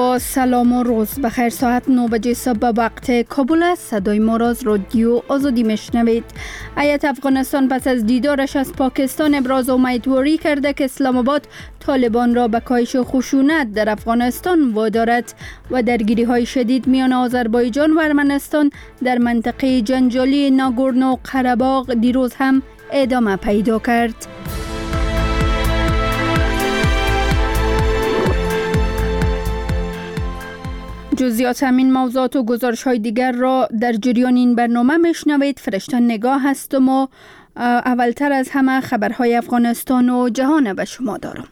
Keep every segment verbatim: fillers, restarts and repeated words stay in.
با سلام و روز بخیر. ساعت نه بجه صبح وقت کابل است. صدای ما را از رادیو آزادی میشنوید. هیئت افغانستان پس از دیدارش از پاکستان ابراز امیدواری کرده که اسلام آباد طالبان را به کاهش خشونت در افغانستان وادارد و درگیری های شدید میان آذربایجان و ارمنستان در منطقه جنجالی ناگورنو قره‌باغ دیروز هم ادامه پیدا کرد. جزئیات همین موضوعات و گزارش های دیگر را در جریان این برنامه میشنوید. فرشته نگاه هستم و اولتر از همه خبرهای افغانستان و جهان به شما دارم.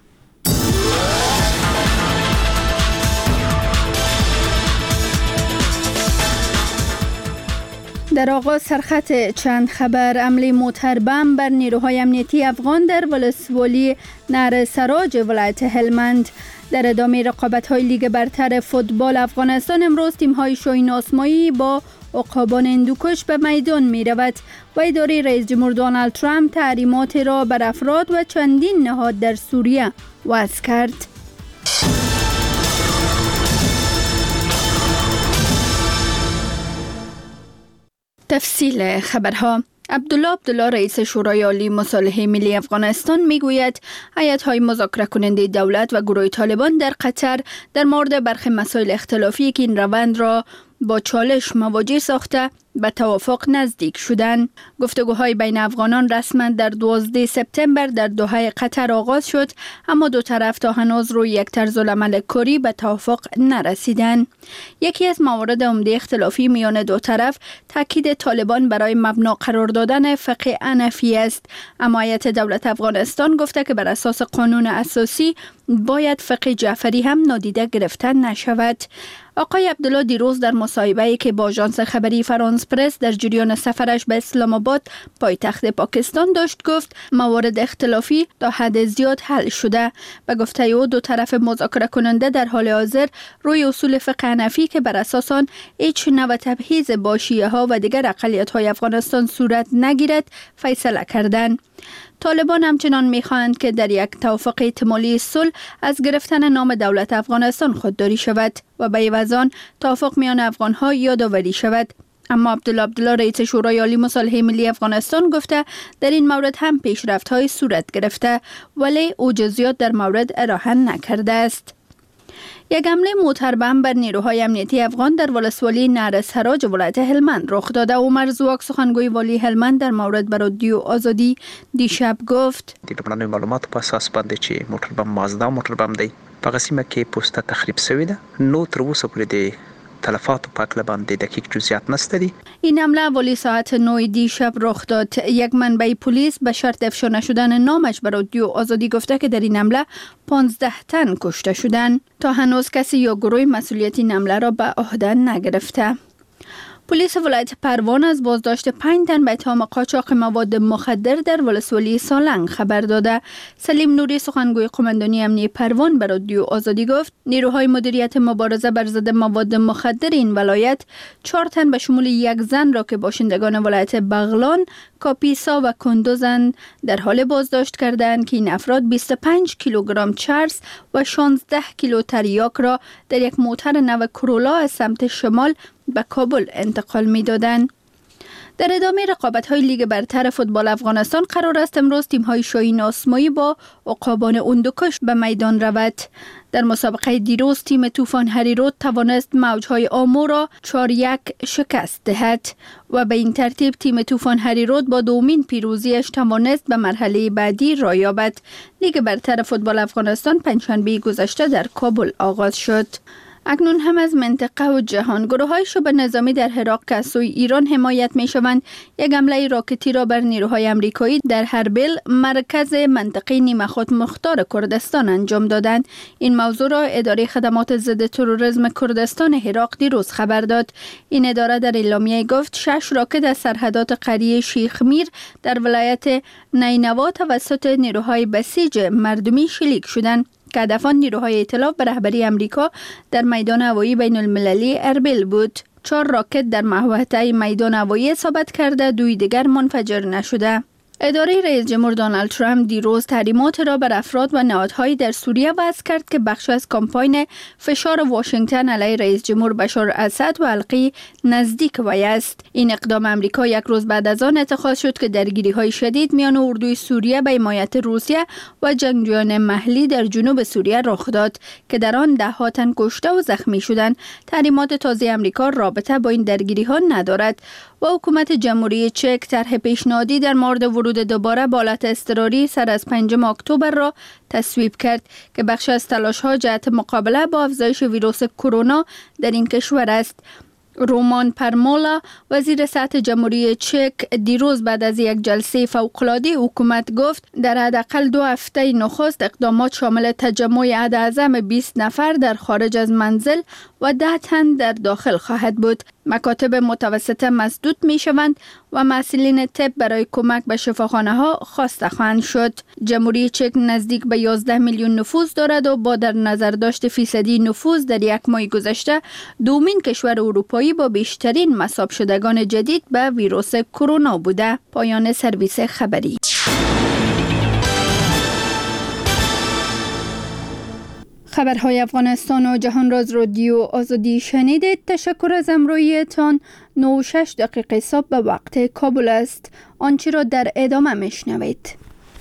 در آغاز سرخط چند خبر. حمله موتر بم بر نیروهای امنیتی افغان در ولسوالی نهر سراج ولایت هلمند. در ادامه رقابت‌های لیگ برتر فوتبال افغانستان امروز تیم‌های شاهین آسمایی با عقابان هندوکش به میدان می‌رود و اداره رئیس جمهور دونالد ترامپ تحریمات را بر افراد و چندین نهاد در سوریه وضع کرد. تفصیل خبرها. عبدالله عبدالله رئیس شورای عالی مصالحه ملی افغانستان میگوید هیئت‌های مذاکره کننده دولت و گروه طالبان در قطر در مورد برخی مسائل اختلافی که این روند را با چالش مواجه ساخته به توافق نزدیک شدند. گفتگوهای بین افغانان رسما در دوازده سپتامبر در دوحه قطر آغاز شد، اما دو طرف تا هنوز روی یک طرز العمل کاری به توافق نرسیدند. یکی از موارد عمده اختلافی میان دو طرف تاکید طالبان برای مبنا قرار دادن فقه حنفی است، اما هیئت دولت افغانستان گفته که بر اساس قانون اساسی باید فقه جعفری هم نادیده گرفته نشود. آقای عبدالله دیروز در مصاحبه‌ای که با آژانس خبری فرانس پرس در جریان سفرش به اسلام آباد پایتخت پاکستان داشت گفت موارد اختلافی تا حد زیاد حل شده. به گفته او دو طرف مذاکره کننده در حال حاضر روی اصول فقه حنفی که بر اساس آن هیچ نوع تبعیض با شیعه ها و دیگر اقلیت‌های افغانستان صورت نگیرد فیصله کردند. طالبان همچنان می‌خواهند که در یک توافق احتمالی صلح از گرفتن نام دولت افغانستان خودداری شود و به عوض آن توافق میان افغان‌ها یادآوری شود. اما عبدالله عبدالله رئیس شورای عالی مصالحه ملی افغانستان گفته در این مورد هم پیشرفت‌های صورت گرفته، ولی او جزئیات در مورد ارائه نکرده است. یک حمله موتر بم بر نیروهای امنیتی افغان در ولسوالی نهر سراج ولایت هلمند رخ داده. عمر زواک سخنگوی والی هلمند در مورد به رادیو آزادی دیشب گفت: د معلومات په اساس باندې چې موټر بم مازدا موټر بم دی په قسمه کې پوسټه تخریب شوی ده. نو تر اوسه پورې د تلفات و پاکله باندې دقیق جزئیات نشته دی. این حمله والی ساعت نه دیشب رخ داد. یک منبع پلیس به شرط افشا نشدن نامش به رادیو آزادی گفته که در این حمله پانزده تن کشته شدند. تا هنوز کسی یا گروه مسئولیت این حمله را به عهده نگرفته. پلیس ولایت پروان از بازداشت پنج تن به اتهام قاچاق مواد مخدر در ولسوالی سالنگ خبر داده. سلیم نوری سخنگوی قماندانی امنیتی پروان به رادیو آزادی گفت نیروهای مدیریت مبارزه بر ضد مواد مخدر این ولایت چهار تن به شمول یک زن را که باشندگان ولایت بغلان، کاپیسا و کندوزند در حال بازداشت کردند که این افراد بیست و پنج کیلوگرم چرس و شانزده کیلو تریاک را در یک موتر نو کرولا از سمت شمال به کابل انتقال می دادند. در ادامه رقابت‌های لیگ برتر فوتبال افغانستان قرار است امروز تیم‌های شاهین آسمایی با عقابان هندوکش به میدان رود. در مسابقه دیروز تیم طوفان هریرود توانست موجهای آمو را چهار یک شکست دهد و به این ترتیب تیم طوفان هریرود با دومین پیروزیش توانست به مرحله بعدی را یابد. لیگ برتر فوتبال افغانستان پنجشنبه گذشته در کابل آغاز شد. اکنون هم از منطقه و جهان. گروه‌های شبه نظامی در عراق که از سوی ایران حمایت می‌شوند یک حمله راکتی را بر نیروهای آمریکایی در هربل مرکز منطقه نیمه خود مختار کردستان انجام دادند. این موضوع را اداره خدمات ضد تروریسم کردستان عراق دیروز خبر داد. این اداره در اعلامیه گفت شش راکت از سرحدات قریه شیخ میر در ولایت نینوا توسط نیروهای بسیج مردمی شلیک شدند که هدفان نیروهای ائتلاف به رهبری امریکا در میدان هوایی بین المللی اربیل بود. چهار راکت در محوطه میدان هوایی اصابت کرده، دوی دیگر منفجر نشده. اداره رئیس جمهور دونالد ترامپ دیروز تحریمات را بر افراد و نهادهایی در سوریه وضع کرد که بخش از کمپاین فشار واشنگتن علیه رئیس جمهور بشار اسد و حلقه نزدیک وی است. این اقدام امریکا یک روز بعد از آن اتخاذ شد که درگیری‌های شدید میان اردوی سوریه به حمایت روسیه و جنگجویان محلی در جنوب سوریه رخ داد که در آن ده ها تن کشته و زخمی شدند. تحریمات تازه امریکا رابطه با این درگیری‌ها ندارد و حکومت جمهوری چک طرح پیشنهادی در مورد ورود دوباره به حالت اضطراری سر از پنجم اکتبر را تصویب کرد که بخش از تلاش‌ها جهت مقابله با افزایش ویروس کرونا در این کشور است. رومان پرمولا وزیر صحت جمهوری چک دیروز بعد از یک جلسه فوق‌العاده حکومت گفت در حداقل دو هفته نخست اقدامات شامل تجمع حداعظم بیست نفر در خارج از منزل و ده تن در داخل خواهد بود. مکاتب متوسطه مسدود می شوند و مسئولین طب برای کمک به شفاخانه ها خواسته خواهند شد. جمهوری چک نزدیک به یازده میلیون نفوس دارد و با در نظر داشت فیصدی نفوس در یک ماه گذشته دومین کشور اروپایی با بیشترین مصاب شدگان جدید به ویروس کرونا بوده. پایان سرویس خبری. خبرهای افغانستان و جهان راز رادیو آزادی شنیدید. تشکر از همراهیتان. نه و شش دقیقه صبح به وقت کابل است. آنچه را در ادامه میشنوید.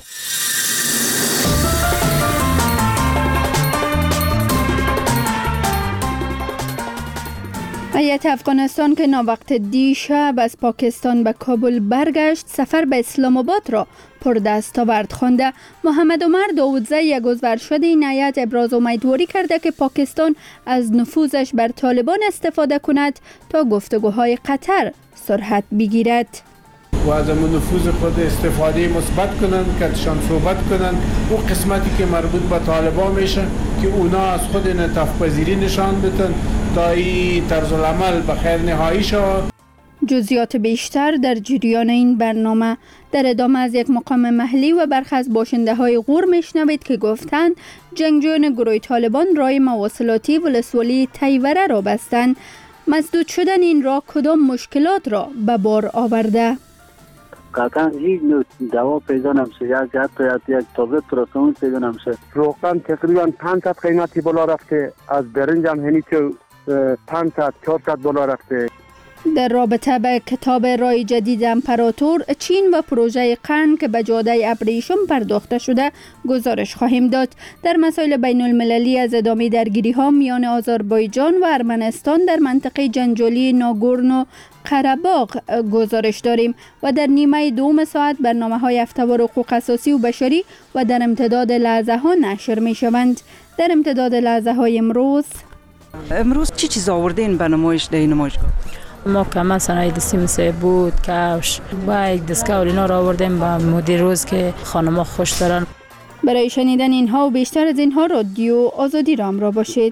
هیئت افغانستان که ناوقت دیشب از پاکستان به کابل برگشت سفر به اسلام آباد را پردستاورد خوانده. محمد عمر داودزی یک عضو شده این هیئت ابراز امیدواری کرده که پاکستان از نفوذش بر طالبان استفاده کند تا گفتگوهای قطر سرعت بگیرد و از امون نفوذ خود استفاده مثبت کنند که اتشان صحبت کنند و قسمتی که مربوط به طالبان میشه که اونا از خود انعطاف پذیری نشان بدن تا این طرز العمل به خیر نهایی شود. جزئیات بیشتر در جریان این برنامه. در ادامه از یک مقام محلی و برخی از باشنده های غور میشنوید که گفتند جنگجویان گروه طالبان راه مواصلاتی ولسوالی تیوره را بستند. مسدود شدن این راه کدام مشکلات را به بار آورده؟ قطعا هیچ نوع دوا پیدا نمیشه، یک حتی یک تابلت پراسمون پیدا نمیشه. روغن تقریبا پانصد قیمتی بالا رفته، از برنج هم هنی که پانصد چهارصد دلار رفته. در رابطه به کتاب رای جدید امپراتور چین و پروژه قرن که به جاده ابریشم پرداخته شده گزارش خواهیم داد. در مسائل بین المللی از ادامه درگیری ها میان آذربایجان و ارمنستان در منطقه جنجالی ناگورنو قره‌باغ گزارش داریم و در نیمه دوم ساعت برنامه های هفته‌وار حقوق اساسی و بشری و در امتداد لحظه ها نشر می شوند. در امتداد لحظه های امروز امروز چی چیز آوردین به نمایش در این نمایشگاه؟ ما کما صنایع دستی مثل بود، کفش و یک دستگاه اینا را آوردیم با مدیر روز که خانم‌ها خوش دارن. برای شنیدن اینها و بیشتر از اینها رادیو آزادی را همراه باشید.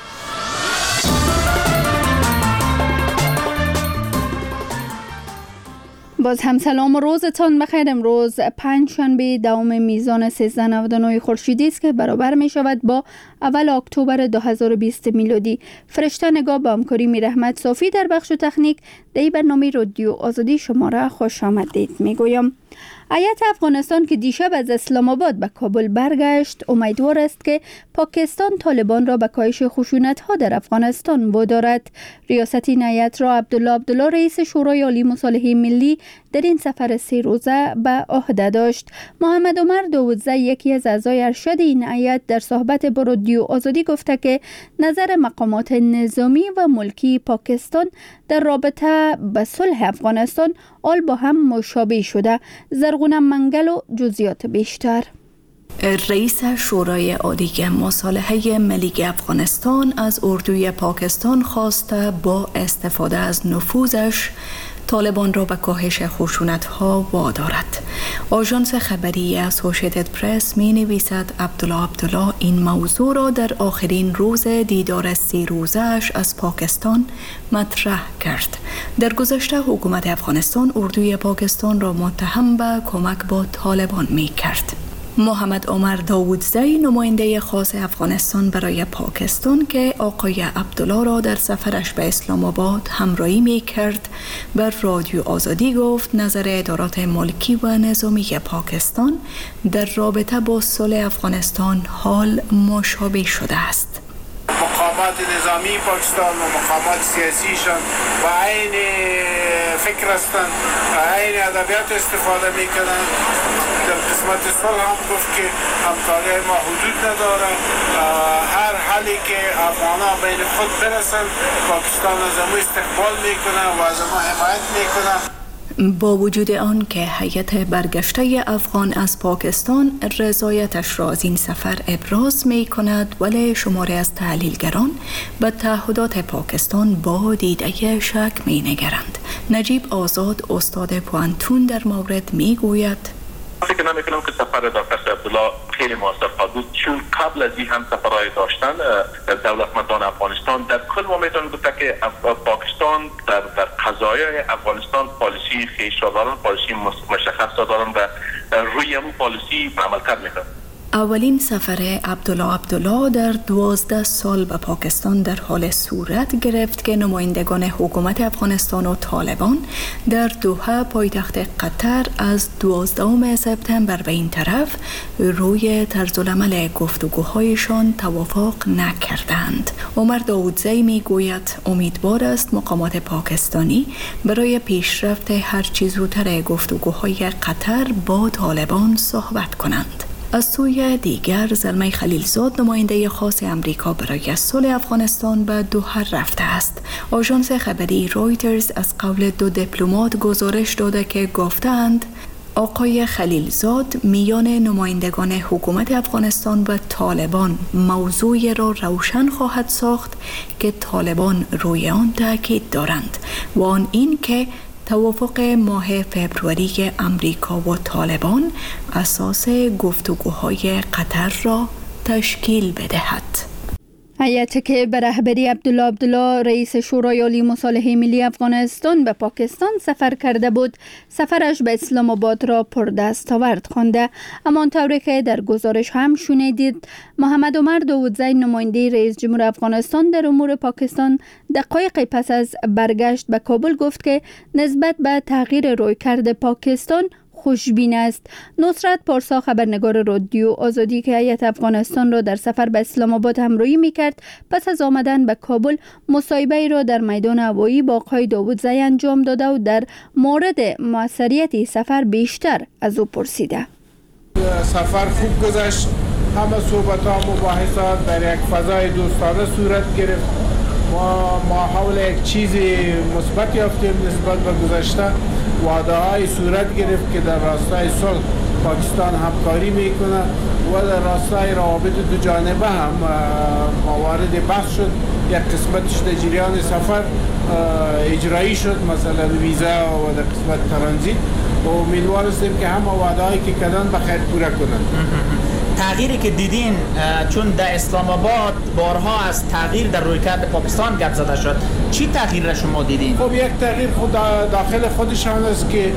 باز هم سلام و روزتان بخیر. امروز پنج شنبه دوم میزان سیزده نود و نه خورشیدی است که برابر می شود با اول اکتبر دو هزار و بیست میلادی. فرشته نگاه با همکاری میر احمد صافی در بخش تکنیک در برنامه رادیو آزادی شما را خوش آمدید می گویم. هیئت افغانستان که دیشب از اسلام آباد به کابل برگشت امیدوار است که پاکستان طالبان را به کاهش خشونت‌ها در افغانستان وادارد. ریاست این هیئت را عبدالله عبدالله رئیس شورای عالی مصالحه ملی در این سفر سه روزه به عهده داشت. محمد عمر داودزی یکی از اعضای ارشد این هیئت در صحبت با رادیو آزادی گفته که نظر مقامات نظامی و ملکی پاکستان در رابطه به صلح افغانستان آل با هم مشابه شده. زرغون منگل و جزئیات بیشتر. رئیس شورای عالی مصالحه ملی افغانستان از اردوی پاکستان خواسته با استفاده از نفوذش طالبان را به کاهش خشونت‌ها وادارد. آژانس خبری اسوسییتد پرس می نویسد عبدالله عبدالله این موضوع را در آخرین روز دیدار سه روزه‌اش از پاکستان مطرح کرد. در گذشته حکومت افغانستان اردوی پاکستان را متهم به کمک با طالبان می کرد. محمد عمر داودزی نماینده خاص افغانستان برای پاکستان که آقای عبدالله را در سفرش به اسلام آباد همراهی می کرد بر رادیو آزادی گفت نظر ادارات ملکی و نظامی پاکستان در رابطه با صلح افغانستان حال مشابه شده است. مقامات نظامی پاکستان و مقامات سیاسیشان با عین فکر هستند، عین ادبیات استفاده میکنند. در قسمت صلح هم گفت که همکاری ما حدود نداره، هر حالی که افغان‌ها بین خود برسن پاکستان از ما استقبال میکنه و از ما حمایت میکنه. با وجود آن که هیئت برگشته افغان از پاکستان رضایتش را از این سفر ابراز می کند، ولی شماری از تحلیلگران به تعهدات پاکستان با دیده شک می نگرند. نجیب آزاد استاد پوانتون در مورد می گوید فکر نمی‌کنم که سفر دکتر عبدالله خیلی موثر بود، چون قبل از این هم سفرهای داشتن دولتمندان افغانستان در کل ما میتونیم گفت که پاکستان در در قضایای افغانستان پالیسی خویش را دارن، پالیسی مشخص دارن و روی اون پالیسی عمل کرد میکنن. اولین سفر عبدالله عبدالله در دوازده سال به پاکستان در حال صورت گرفت که نمایندگان حکومت افغانستان و طالبان در دوحه پایتخت قطر از دوازدهم سپتامبر به این طرف روی طرزالعمل گفتگوهایشان توافق نکردند. عمر داودزی می گوید امیدوار است مقامات پاکستانی برای پیشرفت هرچه زودتر گفتگوهای قطر با طالبان صحبت کنند. از سوی دیگر زلمه خلیلزاد نماینده خاص امریکا برای صلح افغانستان به دوحه رفته است. آژانس خبری رویترز از قول دو دیپلمات گزارش داده که گفتند آقای خلیلزاد میان نمایندگان حکومت افغانستان و طالبان موضوعی را روشن خواهد ساخت که طالبان روی آن تاکید دارند و آن این که توافق ماه فبروری امریکا و طالبان اساس گفتگوهای قطر را تشکیل بدهد. هیئتی که به رهبری عبدالله عبدالله رئیس شورای عالی مصالحه ملی افغانستان به پاکستان سفر کرده بود، سفرش به اسلام آباد را پردستاورد خوانده. همانطوری که در گزارش هم شنیدید، محمد عمر داودزی نماینده رئیس جمهور افغانستان در امور پاکستان دقایقی پس از برگشت به کابل گفت که نسبت به تغییر رویکرد پاکستان خوشبین است. نصرت پارسا خبرنگار رادیو آزادی که هیئت افغانستان را در سفر به اسلام آباد همراهی می‌کرد، پس از آمدن به کابل مصاحبه‌ای را در میدان هوایی با آقای داودزی انجام داده و در مورد موثریت سفر بیشتر از او پرسیده. سفر خوب گذشت، همه صحبت‌ها و مباحثات در یک فضای دوستانه صورت گرفت. ما ما حول یک چیز مثبت یافتیم نسبت به گذشته. وعده های صورت گرفت که در راستای صلح پاکستان همکاری میکنه و در راستای روابط دو جانبه هم موارد بحث شد. یک قسمتش در جریان سفر اجرایی شد، مثلا ویزا و در قسمت ترانزیت، و امیدوار هستیم که همه وعده هایی که کردن بخیر پوره کنند. تغییری که دیدین، چون در اسلام آباد بارها از تغییر در رویکرد پاکستان گپ زده شد، چی تغییر را شما دیدین؟ خب یک تغییر خود داخل خودشان است که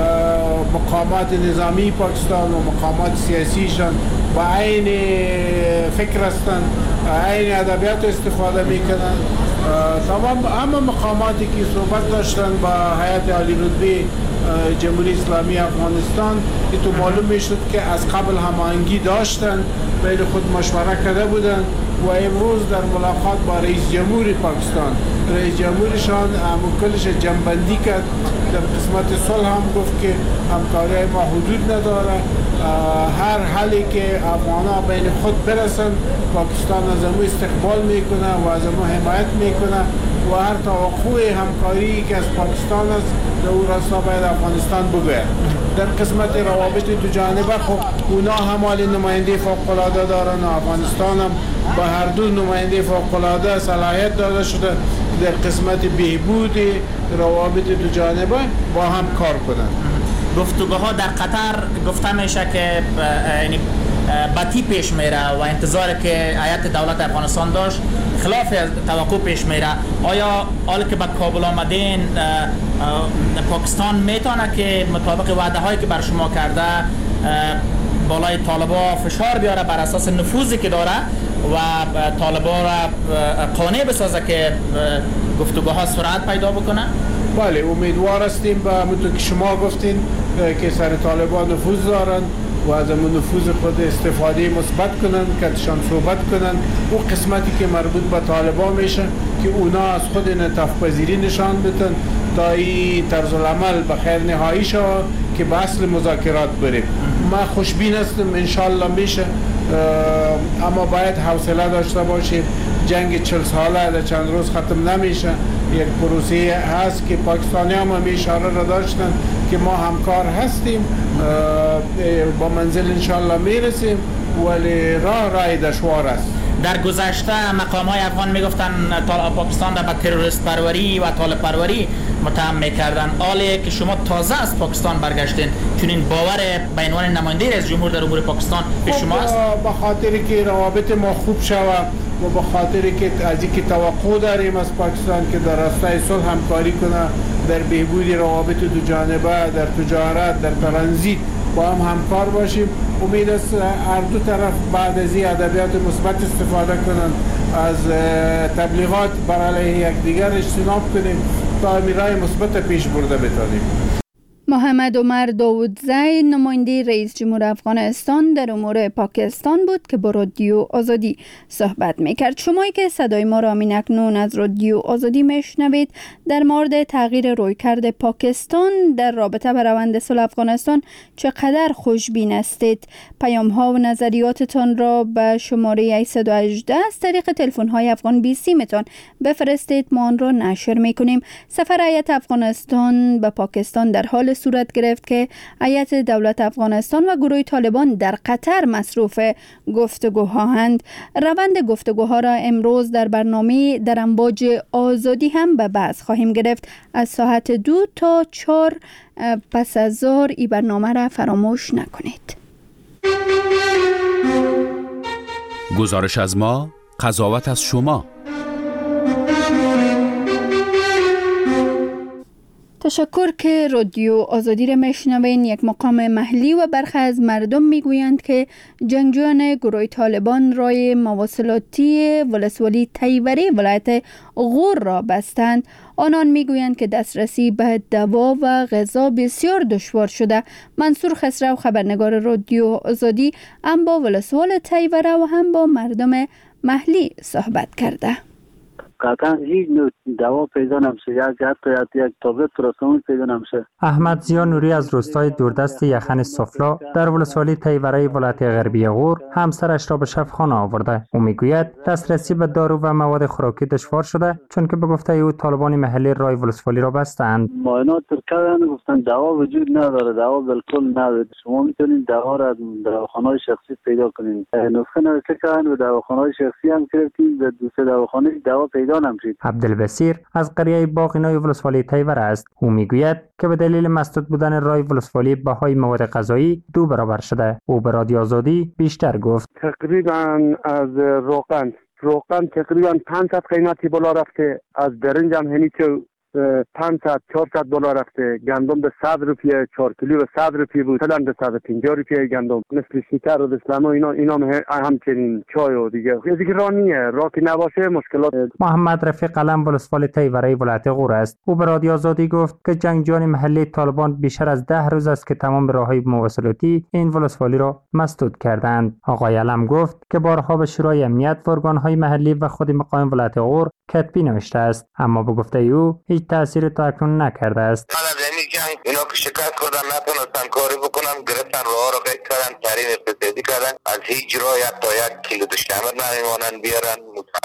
مقامات نظامی پاکستان و مقامات سیاسیشان با عین فکر هستند، عین ادبیات استفاده میکنند. تمام همه مقاماتی که صحبت داشتن با هیئت عالی رتبه جمهوری اسلامی افغانستان، تو معلوم میشد که از قبل هماهنگی داشتن، بین خود مشوره کرده بودن و امروز در ملاقات با رئیس جمهور پاکستان، رئیس جمهورشان کلش جنبندی کرد. در قسمت صلح هم گفت که همکاری ما حدود نداره، هر حالی که افغان‌ها بین خود برسن پاکستان از ما استقبال میکنه و از ما حمایت میکنه و هر توقع همکاری که از پاکستان است در اون راستا باید افغانستان بگوید. در قسمت روابط دو جانبه خب اونا هم حال نماینده فوق‌العاده دارن و افغانستان هم با هر دو نماینده فوق‌العاده صلاحیت داده شده در قسمت بهبود روابط دو جانبه با هم کار کنند. گفتگوها در قطر گفته میشه که یعنی بدی پیش میره و انتظاری که هیئت دولت افغانستان داشت خلاف توقع پیش میره. آیا حالا که به کابل آمدین پاکستان میتونه که مطابق وعده هایی که بر شما کرده بالای طالبا فشار بیاره بر اساس نفوذی که داره و طالبا را قانع بسازه که گفتگوها سرعت پیدا بکنه؟ بله امیدوار هستیم به همونطور که شما گفتین که سر طالبان نفوذ دارن و از همون نفوذ خود استفاده مثبت کنن که شان صحبت کنن او قسمتی که مربوط به طالبان میشه که اونا از خود انعطاف پذیری نشان بدن تا این طرز العمل به خیر نهایی شود که به اصل مذاکرات بریم. ما خوشبین هستم انشالله میشه، اما باید حوصله داشته باشیم. جنگ چهل ساله در چند روز ختم نمیشه. یک پروسه هست که پاکستانی هم همی اشاره را داشتن که ما همکار هستیم، با منزل انشالله میرسیم، ولی راه راه دشوار است. در گذشته مقام های افغان میگفتن پاکستان را به تروریست پروری و طالب پروری متهم میکردن. حالی که شما تازه از پاکستان برگشتین، چون این باور به عنوان نماینده رئیس جمهور در امور پاکستان به شما است؟ به خاطری که روابط ما خوب شود و به خاطری که از اینکه توقع داریم از پاکستان که در راستای صلح همکاری کنه در بهبود روابط دو جانبه، در تجارت، در ترانزیت با هم همکار باشیم. امید است هر دو طرف بعد از این ادبیات مثبت استفاده کنند، از تبلیغات بر علیه یکدیگر اجتناب کنیم تا راه مثبت پیش برده بتانیم. محمد عمر داودزی نماینده رئیس جمهور افغانستان در امور پاکستان بود که با رادیو آزادی صحبت میکرد. شمایی که صدای ما را اکنون از رادیو آزادی میشنوید در مورد تغییر رویکرد پاکستان در رابطه با روند صلح افغانستان چقدر خوشبین هستید؟ پیام ها و نظریاتتان را به شماره هشت یک هشت از طریق تلفن های افغان بی سی متان بفرستید، ما آن را نشر میکنیم. سفر هیئت افغانستان به پاکستان در حال صورت گرفت که هیئت دولت افغانستان و گروه طالبان در قطر مصروف گفتگوهاند. روند گفتگوها را امروز در برنامه در امواج آزادی هم به بحث خواهیم گرفت. از ساعت دو تا چهار پس از ظهر این برنامه را فراموش نکنید. گزارش از ما، قضاوت از شما. تشکر که رادیو آزادی را میشنوین. یک مقام محلی و برخی از مردم میگویند که جنگجویان گروه طالبان راه مواصلاتی ولسوالی تیوری ولایت غور را بستند. آنان میگویند که دسترسی به دوا و غذا بسیار دشوار شده. منصور خسرو خبرنگار رادیو آزادی هم با ولسوال تیوره و هم با مردم محلی صحبت کرده. قطعا هیچ نوع دوا پیدا نمیشه، یک حتی یک تابلت پاراسیتامول پیدا نمیشه. احمد زیا نوری از روستای دوردست یخن سفلا در ولسوالی تیوره ولایت غربی غور همسرش را به شفاخانه آورده. او میگوید دسترسی به دارو و مواد خوراکی دشوار شده چون که به گفته او طالبان محلی راه ولسوالی را بستند. معاینات کردن گفتن دوا وجود نداره، دوا بالکل نداره. شما میتونید دوا را در دواخانه‌های شخصی پیدا کنید. نسخه نوشته کردن و دواخانه‌های شخصی هم گرفتیم و دو سه دواخانه دوا پیدا نمیشه. عبدالبصیر از قریه باغینای ولسوالی تیوره است. او میگوید که به دلیل مسدود بودن راه ولسوالی بهای مواد غذایی دو برابر شده. او به رادیو آزادی بیشتر گفت. تقریبا از روغن روغن تقریبا پانصد قیمتی بالا رفته، از برنج هم همین که پانصد چهارصد دلار رفته، گندم به صد روپیه، چهار کیلو به صد روپیه بود، مثلا به صد و پنجاه روپیه گندم، مثل شکر و بسلام و اینا اینا همچنین چای و دیگه. یه دیگه راه نیه، راه که نباشه مشکلات. محمد رفیق قلم ولسوالی تیوره ولایت غور است. او به رادیو آزادی گفت که جنگجویان محلی طالبان بیشتر از ده روز است که تمام راههای مواصلاتی این ولسوالی را مسدود کردند. آقای علم گفت که بارها به شورای امنیت و ارگان‌های محلی و خود مقام ولایت غور کتبی نوشته است، اما به گفته او هیچ تأثیری تا اکنون نکرده است. یعنی جنگ اینا که شکایت کردن نتونستن کاری بکنن، گرفتن راه رو قید کردن، ترین اقتصادی کردن، از هیچ جای تا یک کیلو دشمر نمیمونن بیارن.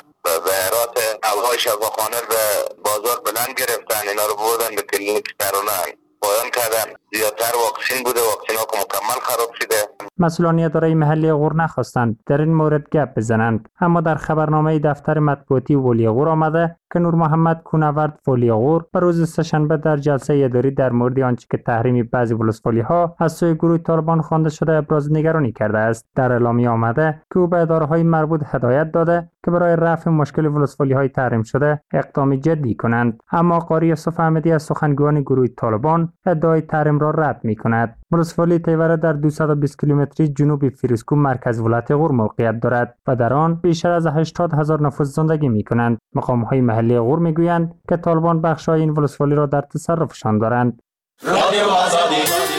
به هرات اولهای شفاخانه به بازار بلند گرفتن، اینا رو بردن به کلینیک ترونن پایان کردن. زیادتر واکسین بوده، واکسین ها که مکمل خراب شده. مسئولان اداره محلی غور نخواستند در این مورد گپ بزنند، اما در خبرنامه دفتر مطبوعاتی ولی غور آمده که نور محمد کونورد ولی غور به روز سه‌شنبه در جلسه اداری در مورد آنچه که تحریم بعضی ولسوالی ها از سوی گروه طالبان خوانده شده ابراز نگرانی کرده است. در اعلامیه آمده که او به اداره های مربوط هدایت داده که برای رفع مشکل ولسوالی های تحریم شده اقدام جدی کنند، اما قاری یوسف احمدی از سخنگوان گروه طالبان ادعای تحریم را رد می کند. ولسوالی تیوره در دویست و بیست کیلومتری جنوب فیروزکو مرکز ولایت غور موقعیت دارد و در آن بیشتر از هشتاد هزار نفر زندگی می‌کنند. مقام‌های محلی غور می‌گویند که طالبان بخش‌های این ولسوالی را در تصرفشان دارند. رادیو آزادی.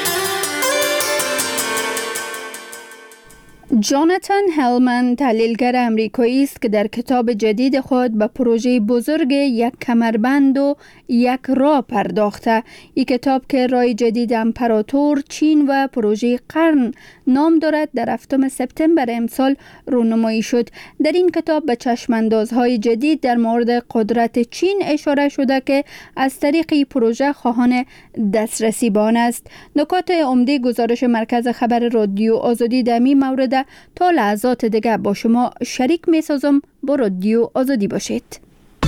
جاناتان هلمن تحلیلگر امریکایی است که در کتاب جدید خود به پروژه بزرگ یک کمربند و یک راه پرداخته. این کتاب که راه جدید امپراتور چین و پروژه قرن نام دارد در هفتم سپتامبر امسال رونمایی شد. در این کتاب به چشماندازهای جدید در مورد قدرت چین اشاره شده که از طریق این پروژه خواهان دسترسی به آن است. نکات عمده گزارش مرکز خبر رادیو آزادی در این مورد تا لحظات دیگه با شما شریک می سازم. با رادیو آزادی باشید.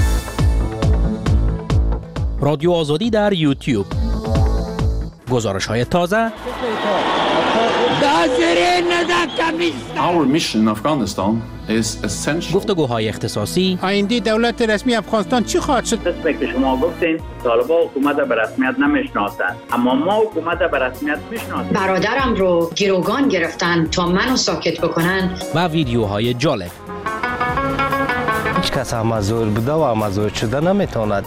رادیو آزادی در یوتیوب، گزارش های تازه. Our mission in Afghanistan is essential. گفتگوهای اختصاصی. آینده دولت رسمی افغانستان چی خواهد شد؟ قسمی که شما گفتین طالبان حکومت به رسمیت نمیشناسند، اما ما حکومت به رسمیت میشناسیم. برادرم رو گروگان گرفتن تا منو ساکت بکنن. و ویدیوهای جالب. هیچ کس مزور بوده و مزور شده نمیتواند.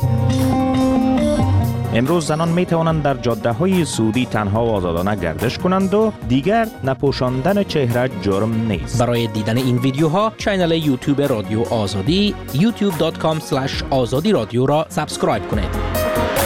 امروز زنان می توانند در جاده های سعودی تنها و آزادانه گردش کنند و دیگر نپوشاندن چهره جرم نیست. برای دیدن این ویدیوها کانال یوتیوب رادیو آزادی یوتیوب دات کام اسلش آزادی رادیو را سابسکرایب کنید.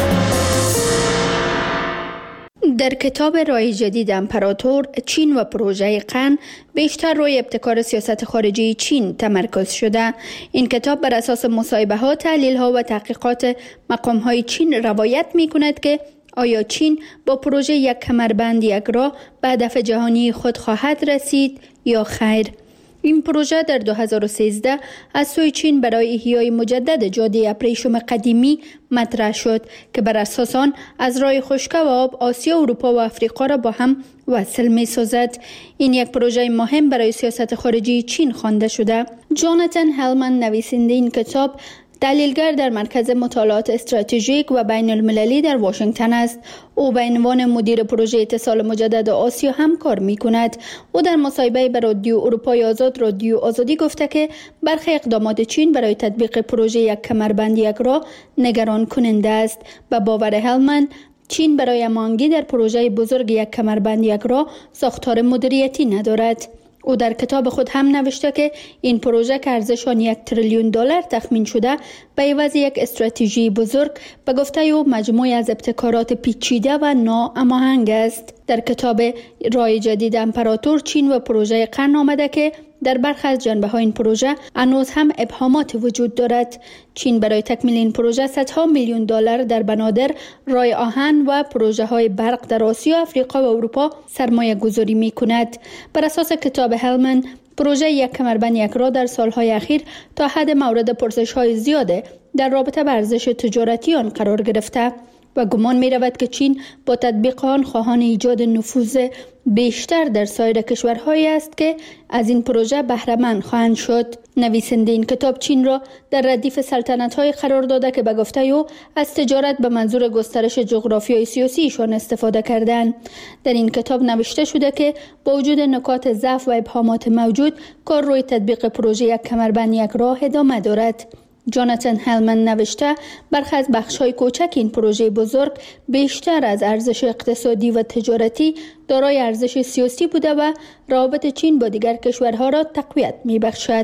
در کتاب راه جدید امپراتور چین و پروژه قرن بیشتر روی ابتکار سیاست خارجی چین تمرکز شده. این کتاب بر اساس مصاحبه ها، تحلیل ها و تحقیقات مقام های چین روایت می کند که آیا چین با پروژه یک کمربند یک راه به هدف جهانی خود خواهد رسید یا خیر. این پروژه در دو هزار و سیزده از سوی چین برای احیای مجدد جاده ابریشم قدیمی مطرح شد که بر اساس آن از راه خشکی و آب آسیا، اروپا و افریقا را با هم وصل می سازد. این یک پروژه مهم برای سیاست خارجی چین خوانده شده. جاناتان هلمن نویسنده این کتاب دلیلگر در مرکز مطالعات استراتژیک و بین المللی در واشنگتن است. او به عنوان مدیر پروژه اتصال مجدد آسیا هم کار می کند. او در مصاحبه به رادیو اروپای آزاد رادیو آزادی گفته که برخی اقدامات چین برای تطبیق پروژه یک کمربند یک راه نگران کننده است. به باور هلمن چین برای هماهنگی در پروژه بزرگ یک کمربند یک راه ساختار مدیریتی ندارد. او در کتاب خود هم نوشته که این پروژه که ارزش آن یک تریلیون دلار تخمین شده به عوض یک استراتژی بزرگ به گفته او مجموعی از ابتکارات پیچیده و ناهماهنگ است. در کتاب راه جدید امپراتور چین و پروژه قرن آمده که در برخی از جنبه‌های این پروژه هنوز هم ابهامات وجود دارد. چین برای تکمیل این پروژه صدها میلیون دلار در بنادر، راه آهن و پروژه‌های برق در آسیا، افریقا و اروپا سرمایه گذاری می کند. بر اساس کتاب هلمن، پروژه یک کمربند یک راه در سالهای اخیر تا حد مورد پرسش‌های زیاده در رابطه با ارزش تجارتی آن قرار گرفته و گمان می رود که چین با تطبیق آن خواهان ایجاد نفوذ بیشتر در سایر کشورهایی است که از این پروژه بهره مند خواهند شد. نویسنده این کتاب چین را در ردیف سلطنت‌های قرار داده که به گفته او از تجارت به منظور گسترش جغرافیای سیاسیشان استفاده کردند. در این کتاب نوشته شده که با وجود نکات ضعف و ابهامات موجود، کار روی تطبیق پروژه یک کمربند یک راه ادامه دارد. جاناتان هلمن نوشته برخی از بخش‌های کوچک این پروژه بزرگ بیشتر از ارزش اقتصادی و تجارتی دارای ارزش سیاسی بوده و روابط چین با دیگر کشورها را تقویت می‌بخشد.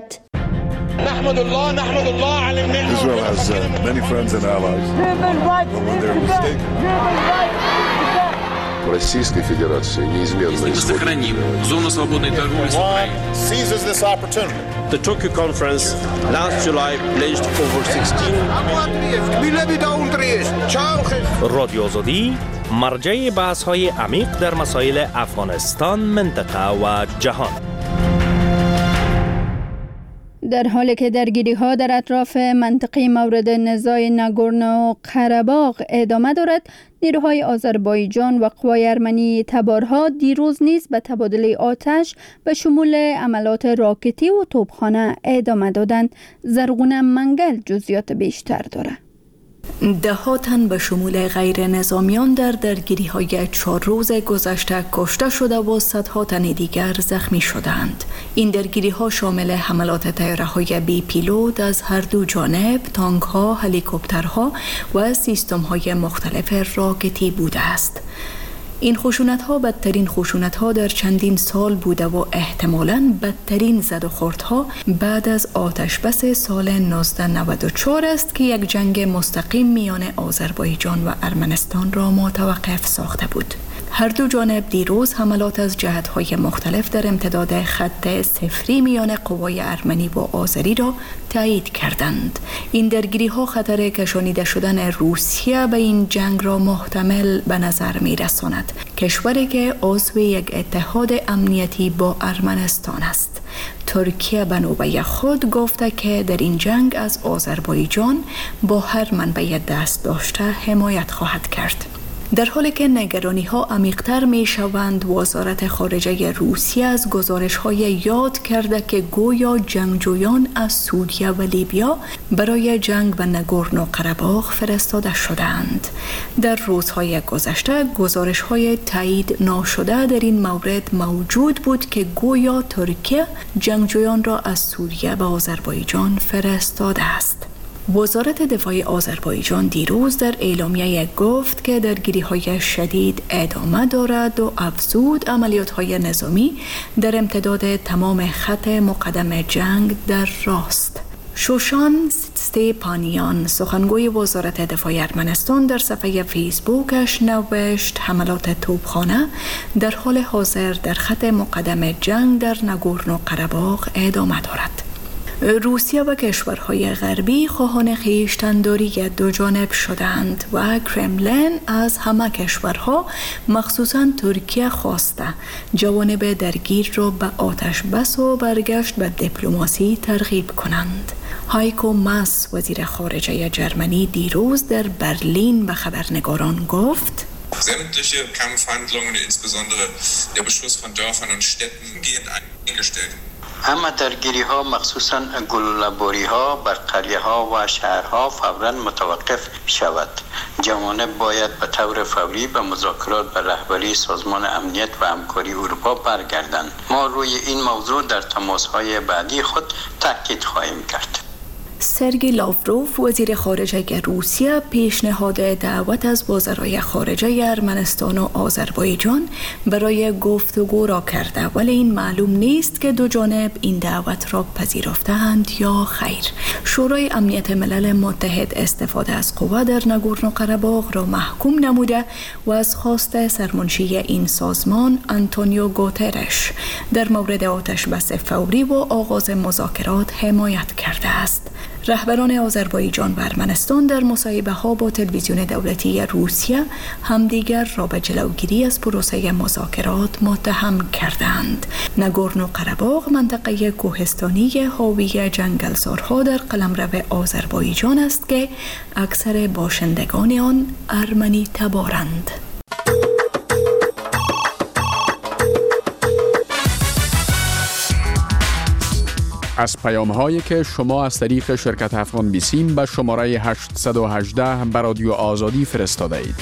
نحمد الله نحمد الله على النعمة. Israel has uh, many friends and allies. When they're mistaken. Российской Федерации неизменно мы сохраним зону свободной торговли с Украиной. Seizes this opportunity. The Tokyo conference last July pledged over sixteen. رادیو آزادی مرجع بحث‌های عمیق در مسائل افغانستان، منطقه و جهان. در حالی که درگیری‌ها در اطراف منطقه مورد نزاع ناگورنو قره‌باغ ادامه دارد، نیروهای آذربایجان و قوای ارمنی تبارها دیروز نیز به تبادل آتش به شمول عملات راکتی و توپخانه ادامه دادند. زرغونه منگل جزئیات بیشتر دارد. ده ها تن به شمول غیر نظامیان در درگیری های چهار روز گذشته کشته شده و صدها تن دیگر زخمی شدند. این درگیری ها شامل حملات طیاره های بی پیلوت از هر دو جانب، تانک ها، هلیکوپترها و سیستم های مختلف راکتی بوده است. این خشونت ها بدترین خشونت ها در چندین سال بوده و احتمالاً بدترین زد و خوردها بعد از آتش بس سال نوزده نود و چهار است که یک جنگ مستقیم میان آذربایجان و ارمنستان را متوقف ساخته بود. هر دو جانب دیروز حملات از جهت‌های مختلف در امتداد خط صفری میان قوای ارمنی و آذری را تایید کردند. این درگیری‌ها خطر کشانیده شدن روسیه به این جنگ را محتمل به نظر می‌رساند. کشوری که عضو یک اتحاد امنیتی با ارمنستان است. ترکیه به نوبه خود گفته که در این جنگ از آذربایجان با هر منبع دست داشته حمایت خواهد کرد. در حالی که نگرانی ها عمیق‌تر می شوند، وزارت خارجه روسیه از گزارش های یاد کرده که گویا جنگجویان از سوریه و لیبیا برای جنگ به نگورنو قره‌باغ فرستاده شدند. در روزهای گذشته گزارش های تایید ناشده در این مورد موجود بود که گویا ترکیه جنگجویان را از سوریه به آذربایجان فرستاده است. وزارت دفاع آذربایجان دیروز در اعلامیه گفت که درگیری‌های شدید ادامه دارد و افزود عملیات‌های نظامی در امتداد تمام خط مقدم جنگ در راست. شوشان ستیپانیان، سخنگوی وزارت دفاع ارمنستان، در صفحه فیسبوکش نوشت حملات توپخانه در حال حاضر در خط مقدم جنگ در نگورنو قره‌باغ ادامه دارد. روسیه و کشورهای غربی خواهان خویشتن‌داری دو جانب شدند و کرملین از همه کشورها مخصوصاً ترکیه خواسته جوانب درگیر را به آتش بس و برگشت به دیپلماسی ترغیب کنند. هایکو ماس، وزیر خارجه جرمنی، دیروز در برلین به خبرنگاران گفت: sämtliche Kampfhandlungen, insbesondere der Beschuss von Dörfern und Städten, gehen eingestellt. اما درگیری ها مخصوصاً گلوله‌باری ها بر قریه ها و شهرها فوراً متوقف شود. جوانب باید به طور فوری به مذاکرات به رهبری سازمان امنیت و همکاری اروپا برگردند. ما روی این موضوع در تماس‌های بعدی خود تاکید خواهیم کرد. سرگئی لاوروف، وزیر خارجه روسیه، پیشنهاد دعوت از وزرای خارجه ارمنستان و آذربایجان برای گفتگو را کرده، ولی این معلوم نیست که دو جانب این دعوت را پذیرفتند یا خیر. شورای امنیت ملل متحد استفاده از قوا در نگورنو قره‌باغ را محکوم نموده و از خواست سرمنشی این سازمان آنتونیو گوترش در مورد آتش بس فوری و آغاز مذاکرات حمایت کرده است. رهبران آذربایجان و ارمنستان در مصاحبه ها با تلویزیون دولتی روسیه همدیگر را به جلوگیری از پروسه مذاکرات متهم کردند. نگورنو قره‌باغ منطقه کوهستانی حاوی جنگلزارها در قلمرو آذربایجان است که اکثر باشندگان آن ارمنی تبارند. از پیام‌هایی که شما از طریق شرکت افغان بیسیم به شماره هشتصد و هجده به رادیو آزادی فرستاده اید.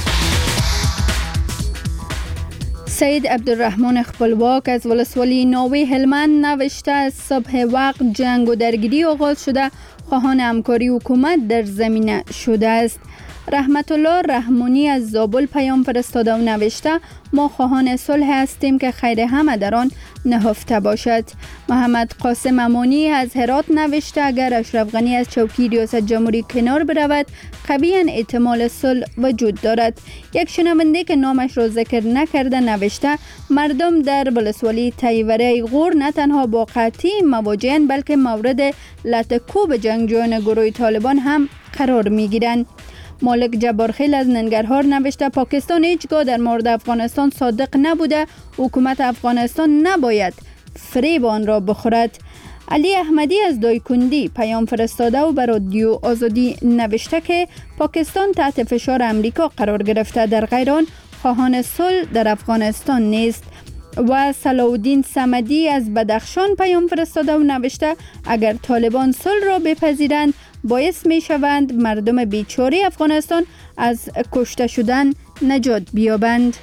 سید عبدالرحمن خپلواک از ولسوالی ناوی هلمند نوشته از صبح وقت جنگ و درگیری آغاز شده، خواهان همکاری حکومت در زمینه شده است. رحمت الله رحمانی از زابل پیام فرستاده و نوشته ما خواهان صلح هستیم که خیر همه در آن نهفته باشد. محمد قاسم امانی از هرات نوشته اگر اشرف غنی از چوکی ریاست جمهوری کنار برود قویاً احتمال صلح وجود دارد. یک شنونده که نامش را ذکر نکرده نوشته مردم در ولسوالی تیوره غور نه تنها با قحطی مواجهند بلکه مورد لطکوب جنگجویان گروه طالبان هم قرار می گیرند. مالک جبارخیل از ننگرهار نوشته پاکستان هیچگاه در مورد افغانستان صادق نبوده، حکومت افغانستان نباید فریب آن را بخورد. علی احمدی از دایکندی پیام فرستاده و بر رادیو آزادی نوشته که پاکستان تحت فشار امریکا قرار گرفته، در غیر آن خواهان صلح در افغانستان نیست. و صلاح‌الدین صمدی از بدخشان پیام فرستاده و نوشته اگر طالبان صلح را بپذیرند باعث می شوند مردم بیچاره افغانستان از کشته شدن نجات بیابند.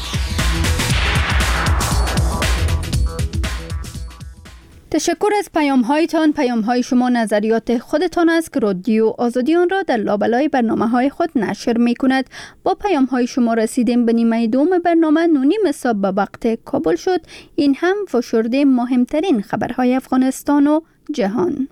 تشکر از پیام هایتان. پیام های شما نظریات خودتان است که رادیو آزادی آن را در لابلای برنامه های خود نشر می کند. با پیام های شما رسیدیم به نیمه دوم برنامه. نونیم صبح به وقت کابل شد. این هم فشرده مهمترین خبرهای افغانستان و جهان.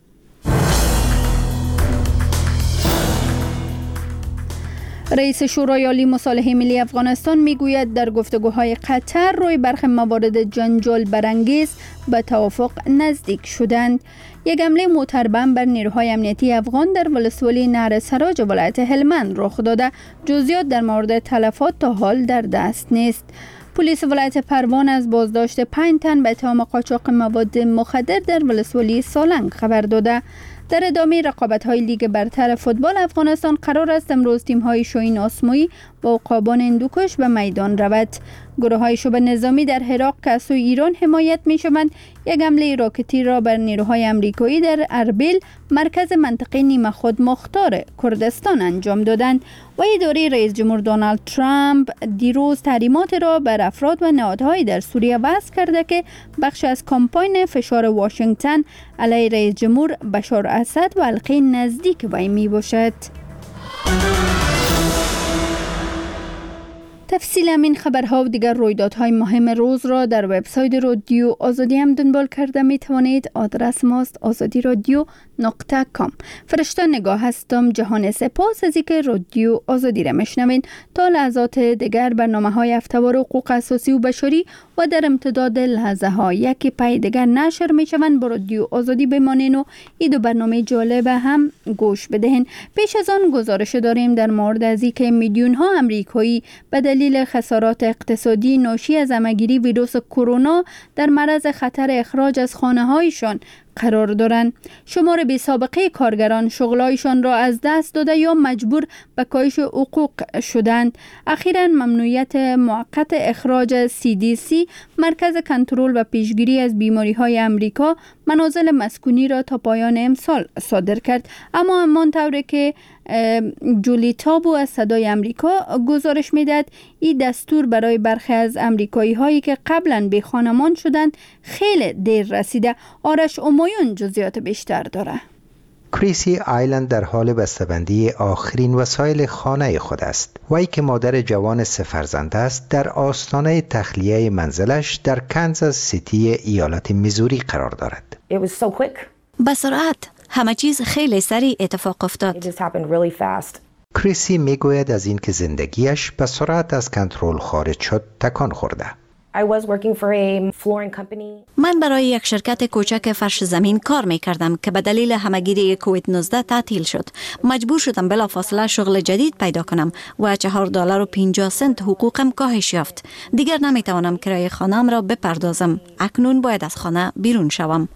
رئیس شورای عالی مصالحه ملی افغانستان میگوید در گفتگوهای قطر روی برخی موارد جنجال برانگیز به توافق نزدیک شدند. یک حمله موتربم بر نیروهای امنیتی افغان در ولسوالی نهر سراج ولایت هلمند رخ داده. جزئیات در مورد تلفات تا حال در دست نیست. پلیس ولایت پروان از بازداشت پنج تن به اتهام قاچاق مواد مخدر در ولسوالی سالنگ خبر داده. در ادامه رقابت‌های لیگ برتر فوتبال افغانستان قرار است امروز تیم‌های شاهین آسمایی با عقابان هندوکش به میدان رود. گروه‌های شبه نظامی در عراق که از سوی ایران حمایت می‌شوند یک حمله راکتی را بر نیروهای آمریکایی در اربیل مرکز منطقه نیمه خود مختار کردستان انجام دادند. و اداره رئیس جمهور دونالد ترامپ دیروز تحریمات را بر افراد و نهادهای در سوریه وضع کرده که بخش از کمپاین فشار واشنگتن علیه رئیس جمهور بشار اسد و حلقه نزدیک وی می باشد. تفصیل این خبرها و دیگر رویدادهای مهم روز را در وبسایت رادیو آزادی هم دنبال کرده می توانید. آدرس ماست آزادی رادیو نقطه کام. فرشته نگاه هستم. جهان سپاس از اینکه رادیو آزادی را میشنوین. تا لحظات دیگر برنامه های هفته‌وار حقوق اساسی و بشری و در امتداد لحظه ها یکی پای دیگر نشر می شوند. با رادیو آزادی بمانین و این دو برنامه جالب هم گوش بدهین. پیش از آن گزارش داریم در مورد از اینکه میلیون ها امریکایی به دلیل خسارات اقتصادی ناشی از همه‌گیری ویروس کرونا در معرض خطر اخراج از خانه‌هایشان قرار دارند. شمار بی سابقه کارگران شغلایشان را از دست داده یا مجبور به کاهش حقوق شدند. اخیراً ممنوعیت موقت اخراج سی دی سی مرکز کنترل و پیشگیری از بیماری‌های امریکا منازل مسکونی را تا پایان امسال صادر کرد. اما همان طوری که جولی تابو از صدای امریکا گزارش میداد این دستور برای برخی از امریکایی هایی که قبلا به خانمان شدند خیلی دیر رسیده. آرش امایون جزئیات بیشتر داره. کریسی آیلند در حال بسته‌بندی آخرین وسایل خانه خود است. وی که مادر جوان سه فرزند است در آستانه تخلیه منزلش در کانزاس سیتی ایالت میزوری قرار دارد. به سرعت همه چیز خیلی سریع اتفاق افتاد. کریسی میگوید از اینکه زندگیش به سرعت از کنترل خارج شد تکان خورده. من برای یک شرکت کوچک فرش زمین کار می کردم که به دلیل همه‌گیری کووید نوزده تعطیل شد. مجبور شدم بلافاصله شغل جدید پیدا کنم و چهار دلار و پنجاه سنت حقوقم کاهش یافت. دیگر نمی توانم کرایه خانه‌ام را بپردازم. اکنون باید از خانه بیرون شوم.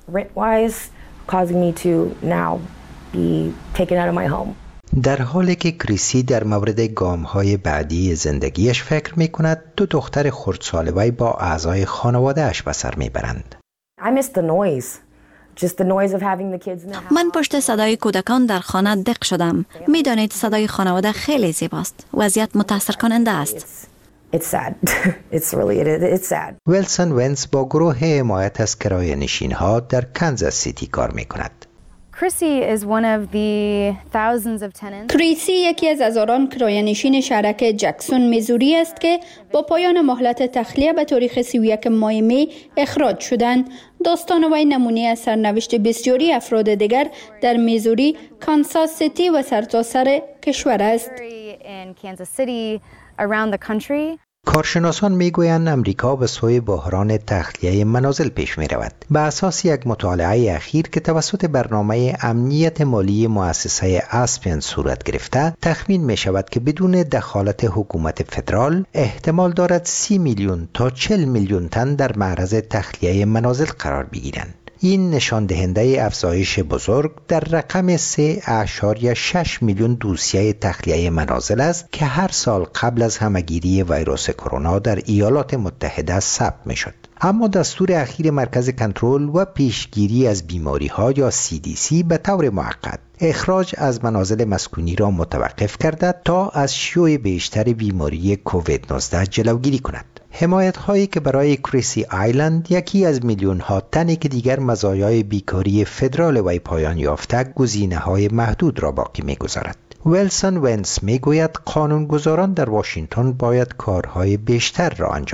در حالی که کریسی در مورد گام‌های بعدی زندگیش فکر می‌کند، دو دختر خردسال وی با اعضای خانواده‌اش به سر می‌برند. من پشت صدای کودکان در خانه دق شدم. می‌دانید صدای خانواده خیلی زیباست. وضعیت متأثر کننده است. ویلسون ونز با گروه حمایت از کرایه نشین‌ها در کانزاس سیتی کار می‌کند. کریسی یکی از هزاران کرایه‌نشین شهرک جکسون میزوری است که با پایان مهلت تخلیه به تاریخ سی و یک ماه می اخراج شدند. داستان وی نمونه از سرنوشت بسیاری افراد دیگر در میزوری، کانساس سیتی و سرتاسر کشور است. کارشناسان میگویند امریکا به سوی بحران تخلیه منازل پیش می رود. به اساس یک مطالعه اخیر که توسط برنامه امنیت مالی مؤسسه اسپین صورت گرفته، تخمین می شود که بدون دخالت حکومت فدرال احتمال دارد سی میلیون تا چهل میلیون تن در معرض تخلیه منازل قرار بگیرند. این نشان دهنده افزایش بزرگ در رقم سه اشاریه شش میلیون دوسیه تخلیه منازل است که هر سال قبل از همه‌گیری ویروس کرونا در ایالات متحده ثبت می‌شد. اما دستور اخیر مرکز کنترل و پیشگیری از بیماری ها یا سی دی سی به طور موقت اخراج از منازل مسکونی را متوقف کرده تا از شیوع بیشتر بیماری کووید نوزده جلوگیری کند. حمایت هایی که برای کریسی آیلند، یکی از میلیون ها تنی که دیگر مزایای بیکاری فدرال وی پایان یافته، گزینه های محدود را باقی می گذارد. ویلسون ونس می گوید قانونگذاران در واشنگتن باید کارهای بیشتر را انجام